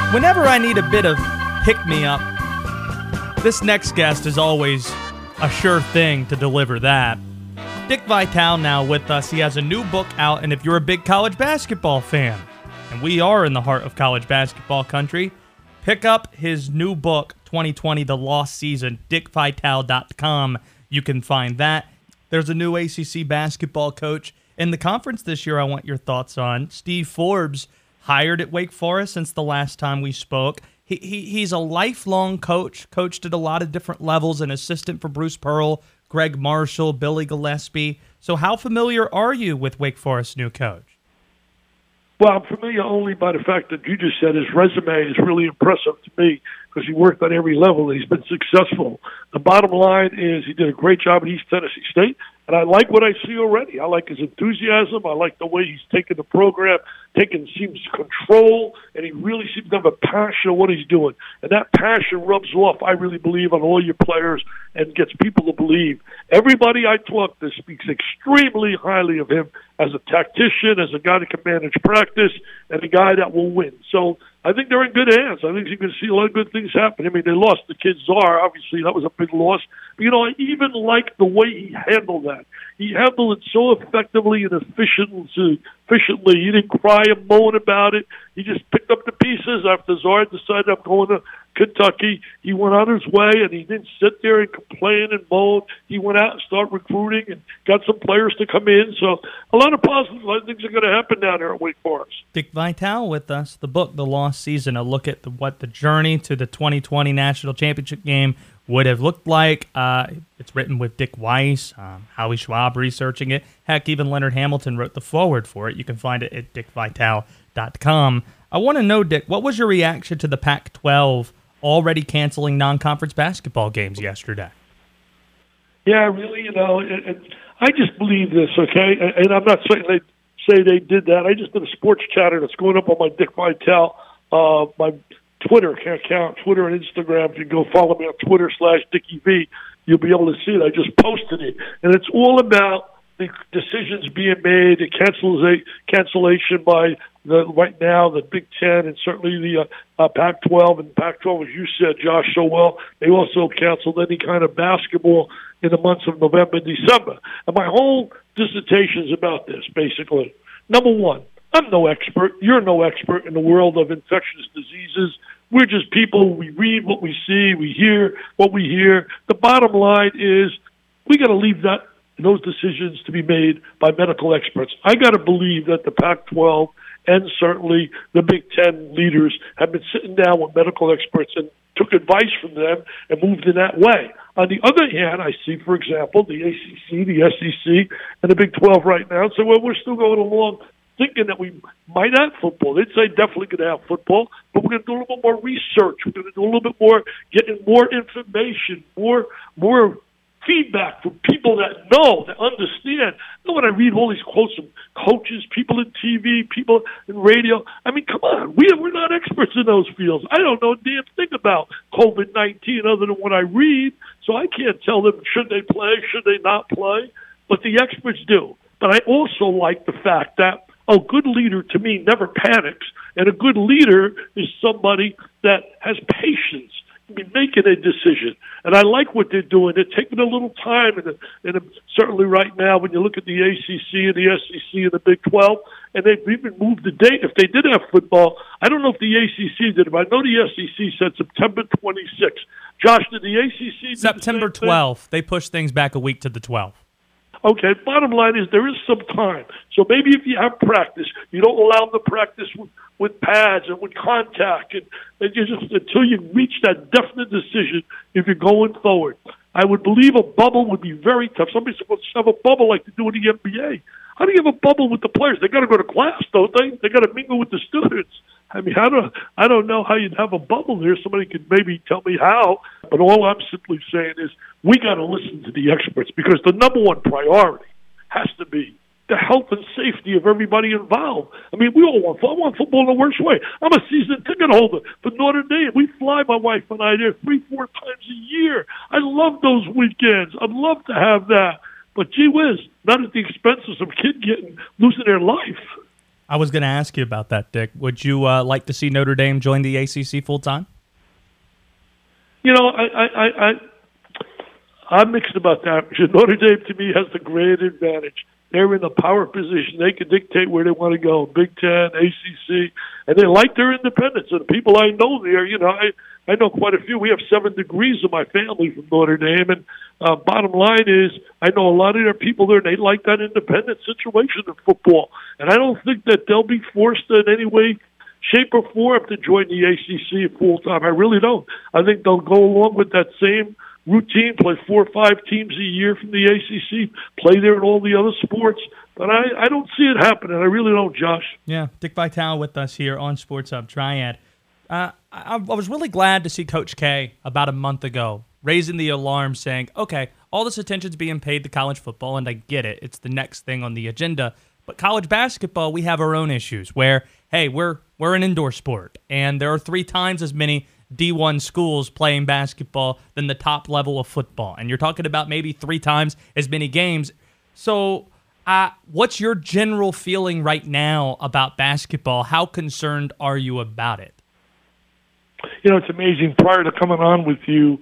Whenever I need a bit of pick-me-up, this next guest is always a sure thing to deliver that. Dick Vitale now with us. He has a new book out, and if you're a big college basketball fan, and we are in the heart of college basketball country, pick up his new book, 2020, The Lost Season, dickvitale.com. You can find that. There's a new ACC basketball coach in the conference this year I want your thoughts on. Steve Forbes, hired at Wake Forest since the last time we spoke. He's a lifelong coach, coached at a lot of different levels, an assistant for Bruce Pearl, Greg Marshall, Billy Gillispie. So how familiar are you with Wake Forest's new coach? Well, I'm familiar only by the fact that you just said his resume is really impressive to me because he worked on every level. He's been successful. The bottom line is he did a great job at East Tennessee State, and I like what I see already. I like his enthusiasm. I like the way he's taken the program, seems control, and he really seems to have a passion of what he's doing. And that passion rubs off, I really believe, on all your players and gets people to believe. Everybody I talk to speaks extremely highly of him as a tactician, as a guy that can manage practice, and a guy that will win. So I think they're in good hands. I think you're going to see a lot of good things happen. I mean, they lost the kid Czar. Obviously, that was a big loss. But, I even like the way he handled that. He handled it so effectively and efficiently. He didn't cry and moan about it. He just picked up the pieces after Czar decided I'm going to Kentucky. He went on his way, and he didn't sit there and complain and moan. He went out and started recruiting and got some players to come in. So a lot of positive things are going to happen down there at Wake Forest. Dick Vitale with us. The book, The Lost Season, a look at what the journey to the 2020 National Championship game would have looked like. It's written with Dick Weiss, Howie Schwab researching it. Heck, even Leonard Hamilton wrote the foreword for it. You can find it at dickvitale.com. I want to know, Dick, what was your reaction to the Pac-12 already canceling non-conference basketball games yesterday? Yeah, really, I just believe this, okay? And I'm not saying they did that. I just did a sports chatter that's going up on my Dick Vitale, my Twitter account, Twitter and Instagram. If you go follow me on Twitter /DickieV, you'll be able to see it. I just posted it. And it's all about the decisions being made, the cancellation by right now the Big Ten and certainly the Pac-12. And Pac-12, as you said, Josh, so well, they also canceled any kind of basketball in the months of November and December. And my whole dissertation is about this, basically. Number one, I'm no expert. You're no expert in the world of infectious diseases. We're just people. We read what we see. We hear what we hear. The bottom line is we got to leave those decisions to be made by medical experts. I got to believe that the Pac-12 and certainly the Big Ten leaders have been sitting down with medical experts and took advice from them and moved in that way. On the other hand, I see, for example, the ACC, the SEC, and the Big 12 right now. So, we're still going along thinking that we might have football. They'd say definitely going to have football, but we're going to do a little bit more research. We're going to do a little bit more, getting more information, more feedback from people that know, that understand. When I read all these quotes from coaches, people in TV, people in radio, I mean, come on, we're not experts in those fields. I don't know a damn thing about COVID-19 other than what I read, so I can't tell them should they play, should they not play, but the experts do. But I also like the fact that a good leader, to me, never panics, and a good leader is somebody that has patience in making a decision. And I like what they're doing. They're taking a little time, and certainly right now, when you look at the ACC and the SEC and the Big 12, and they've even moved the date. If they did have football, I don't know if the ACC did it, but I know the SEC said September 26th. Josh, did the ACC do September 12th. They pushed things back a week to the 12th. Okay, bottom line is there is some time. So maybe if you have practice, you don't allow them to practice with pads and with contact, and you just until you reach that definite decision if you're going forward. I would believe a bubble would be very tough. Somebody's supposed to have a bubble like they do in the NBA. How do you have a bubble with the players? They got to go to class, don't they? They got to mingle with the students. I mean, I don't know how you'd have a bubble there. Somebody could maybe tell me how. But all I'm simply saying is we got to listen to the experts because the number one priority has to be the health and safety of everybody involved. I mean, we all want football. I want football in the worst way. I'm a season ticket holder for Notre Dame. We fly, my wife and I, there 3-4 times a year. I love those weekends. I'd love to have that. But gee whiz, not at the expense of some kid losing their life. I was going to ask you about that, Dick. Would you like to see Notre Dame join the ACC full-time? You know, I'm mixed about that. Notre Dame, to me, has the great advantage. They're in the power position. They can dictate where they want to go, Big Ten, ACC, and they like their independence. And the people I know there, you know, I know quite a few. We have 7 degrees in my family from Notre Dame, and bottom line is I know a lot of their people there, and they like that independent situation in football. And I don't think that they'll be forced in any way, shape, or form to join the ACC full-time. I really don't. I think they'll go along with that same routine, play 4 or 5 teams a year from the ACC, play there in all the other sports. But I don't see it happening. I really don't, Josh. Yeah, Dick Vitale with us here on Sports Hub Triad. I was really glad to see Coach K about a month ago raising the alarm saying, okay, all this attention's being paid to college football, and I get it. It's the next thing on the agenda. But college basketball, we have our own issues where, hey, we're an indoor sport, and there are 3 times as many D1 schools playing basketball than the top level of football. And you're talking about maybe 3 times as many games. So what's your general feeling right now about basketball? How concerned are you about it? You know, it's amazing. Prior to coming on with you,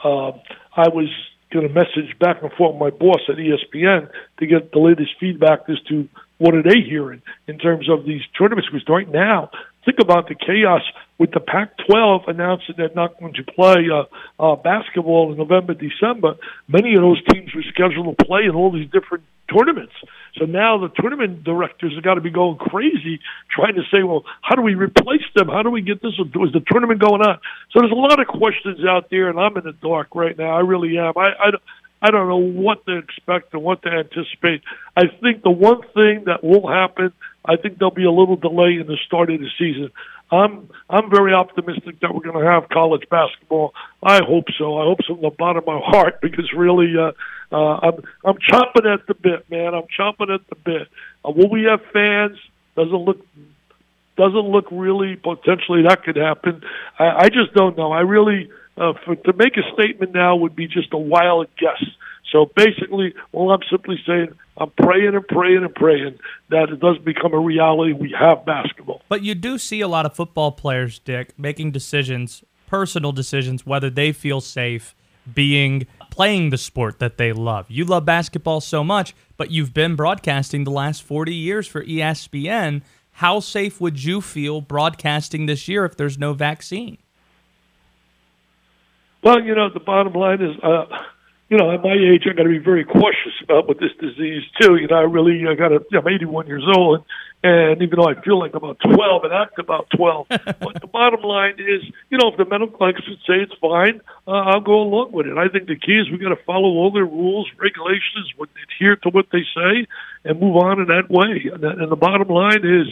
I was going to message back and forth with my boss at ESPN to get the latest feedback as to what are they hearing in terms of these tournaments. Because right now, think about the chaos with the Pac-12 announcing they're not going to play basketball in November, December. Many of those teams were scheduled to play in all these different tournaments. So now the tournament directors have got to be going crazy trying to say, well, how do we replace them? How do we get this? Is the tournament going on? So there's a lot of questions out there, and I'm in the dark right now. I really am. I don't know what to expect and what to anticipate. I think the one thing that will happen, I think there'll be a little delay in the start of the season. I'm very optimistic that we're going to have college basketball. I hope so. I hope so from the bottom of my heart, because really I'm chomping at the bit, man. I'm chomping at the bit. Will we have fans? Doesn't look really potentially that could happen. I just don't know. I really to make a statement now would be just a wild guess. So basically, all I'm simply saying, I'm praying and praying and praying that it does become a reality. We have basketball. But you do see a lot of football players, Dick, making decisions, personal decisions, whether they feel safe playing the sport that they love. You love basketball so much, but you've been broadcasting the last 40 years for ESPN. How safe would you feel broadcasting this year if there's no vaccine? Well, you know, the bottom line is, you know, at my age, I got to be very cautious about with this disease too. You know, I'm 81 years old, and even though I feel like I'm about 12 and act about 12, but the bottom line is, you know, if the medical experts say it's fine, I'll go along with it. I think the key is we got to follow all their rules, regulations, adhere to what they say, and move on in that way. And the bottom line is,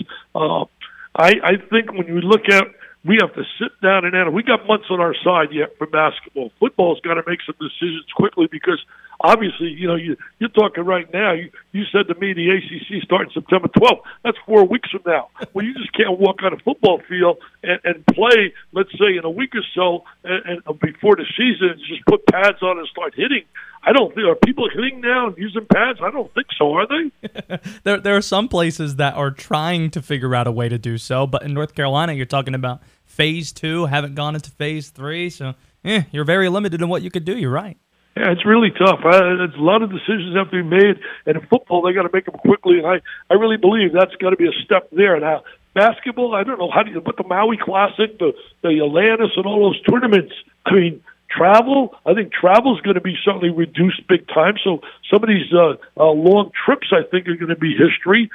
I think when you look at, we have to sit down and we got months on our side yet for basketball. Football's got to make some decisions quickly because obviously, you know, you're talking right now. You said to me the ACC starting September 12th. That's 4 weeks from now. Well, you just can't walk on a football field and play, let's say, in a week or so and before the season and just put pads on and start hitting. I don't think, are people hitting now and using pads? I don't think so, are they? There are some places that are trying to figure out a way to do so, but in North Carolina, you're talking about phase 2, haven't gone into phase 3, so you're very limited in what you could do. You're right. Yeah, it's really tough. It's a lot of decisions have to be made, and in football, they got to make them quickly, and I really believe that's got to be a step there. Now, basketball, I don't know, how do you put the Maui Classic, the Atlantis, and all those tournaments, I mean, travel, I think travel is going to be certainly reduced big time. So some of these long trips, I think, are going to be history.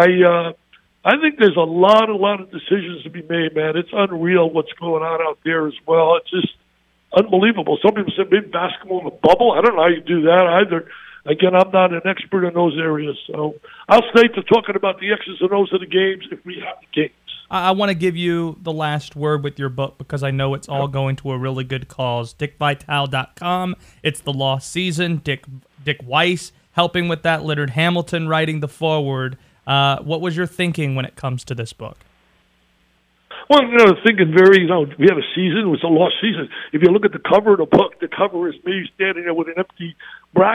I think there's a lot of decisions to be made, man. It's unreal what's going on out there as well. It's just unbelievable. Some people say maybe basketball in a bubble. I don't know how you do that either. Again, I'm not an expert in those areas. So I'll stay to talking about the X's and O's of the games if we have the games. I want to give you the last word with your book because I know it's all going to a really good cause. DickVitale.com. It's the lost season. Dick Weiss helping with that. Leonard Hamilton writing the foreword. What was your thinking when it comes to this book? Well, you know, thinking we had a season. It was a lost season. If you look at the cover of the book, the cover is me standing there with an empty bracket.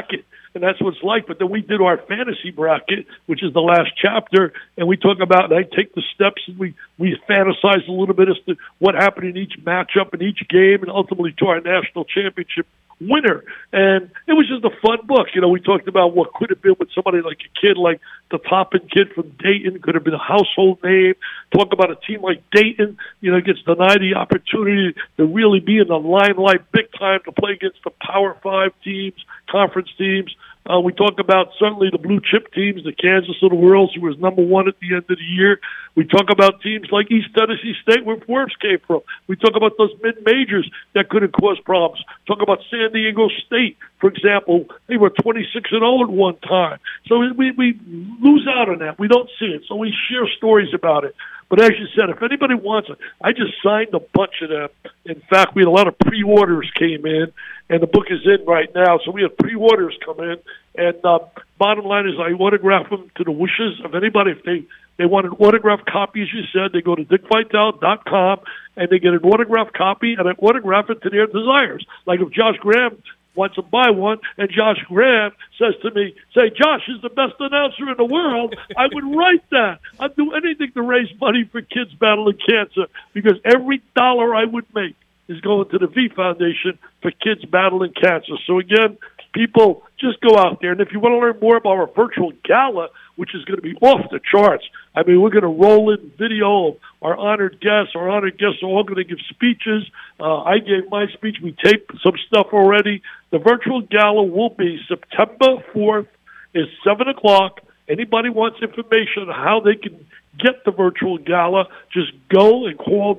and that's what it's like. But then we did our fantasy bracket, which is the last chapter, and we talk about, and I take the steps, and we fantasize a little bit as to what happened in each matchup, in each game, and ultimately to our national championship winner. And it was just a fun book. We talked about what could have been with somebody like a kid like the Toppin kid from Dayton, could have been a household name. Talk about a team like Dayton, gets denied the opportunity to really be in the limelight big time to play against the Power 5 teams, conference teams. We talk about certainly the blue chip teams, the Kansas of the world, who was number one at the end of the year. We talk about teams like East Tennessee State, where Forbes came from. We talk about those mid-majors that could have caused problems. Talk about San Diego State, for example. They were 26-0 at one time. So we lose out on that. We don't see it. So we share stories about it. But as you said, if anybody wants it, I just signed a bunch of them. In fact, we had a lot of pre-orders came in, and the book is in right now. So we have pre-orders come in. And bottom line is I autograph them to the wishes of anybody. If they want an autographed copy, as you said, they go to dickvitale.com, and they get an autographed copy, and I autograph it to their desires. Like if Josh Graham wants to buy one, and Josh Graham says to me, say, Josh is the best announcer in the world, I would write that. I'd do anything to raise money for kids battling cancer, because every dollar I would make is going to the V Foundation for kids battling cancer. So again, people, just go out there. And if you want to learn more about our virtual gala, which is going to be off the charts, I mean, we're going to roll in video of our honored guests. Our honored guests are all going to give speeches. I gave my speech. We taped some stuff already. The virtual gala will be September 4th. It's 7 o'clock. Anybody wants information on how they can get the virtual gala, just go and call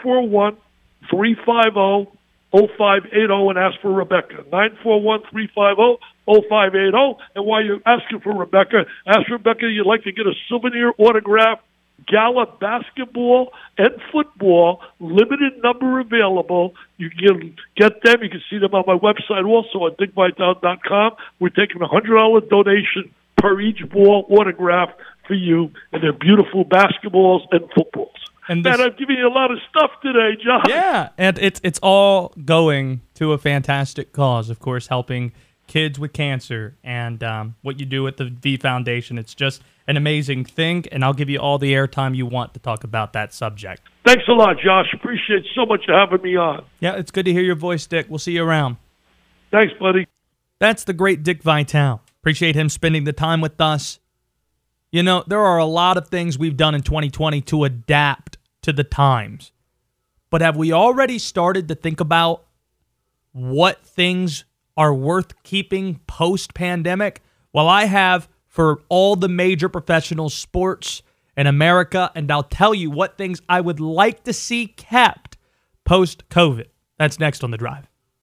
941-350-0580 and ask for Rebecca. 941-350-0580. And while you're asking for Rebecca, ask Rebecca you'd like to get a souvenir autograph, gala basketball and football, limited number available. You can get them. You can see them on my website also at dickvitale.com. We're taking a $100 donation per each ball autograph for you, and they're beautiful basketballs and footballs. And I'm giving you a lot of stuff today, John. Yeah, and it's all going to a fantastic cause, of course, helping kids with cancer. And what you do at the V Foundation, it's just an amazing thing, and I'll give you all the airtime you want to talk about that subject. Thanks a lot, Josh. Appreciate so much having me on. Yeah, it's good to hear your voice, Dick. We'll see you around. Thanks, buddy. That's the great Dick Vitale. Appreciate him spending the time with us. There are a lot of things we've done in 2020 to adapt to the times. But have we already started to think about what things are worth keeping post-pandemic? Well, I have for all the major professional sports in America, and I'll tell you what things I would like to see kept post-COVID. That's next on The Drive.